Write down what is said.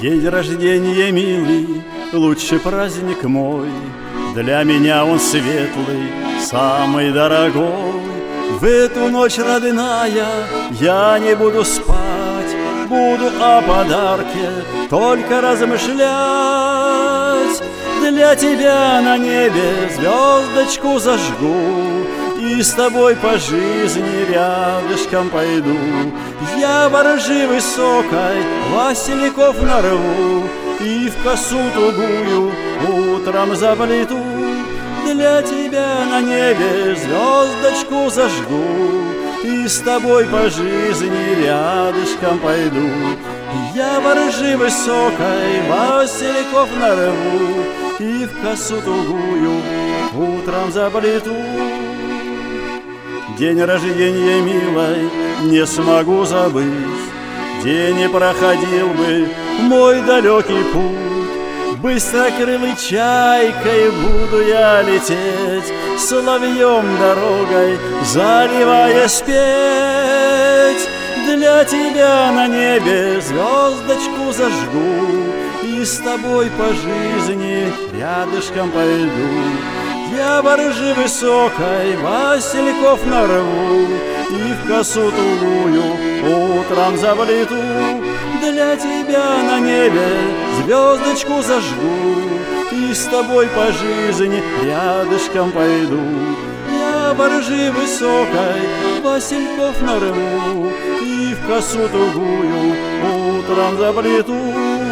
День рождения, милый, лучший праздник мой. Для меня он светлый, самый дорогой. В эту ночь, родная, я не буду спать, буду о подарке только размышлять. Для тебя на небе звездочку зажгу и с тобой по жизни рядышком пойду. Я ворожи высокой васильков нарву и в косу тугую утром заплету. Для тебя на небе звездочку зажгу и с тобой по жизни рядышком пойду. Я ворожи высокой васильков нарву и в косу тугую утром заплету. День рождения, милой, не смогу забыть, где не проходил бы мой далекий путь. Быстрокрылой чайкой буду я лететь, соловьем дорогой заливаясь петь. Для тебя на небе звездочку зажгу и с тобой по жизни рядышком пойду. Я ворожи высокой васильков нарву и в косу тугую утром заплету. Для тебя на небе звездочку зажгу и с тобой по жизни рядышком пойду. Я ворожи высокой васильков нарву и в косу тугую утром заплету.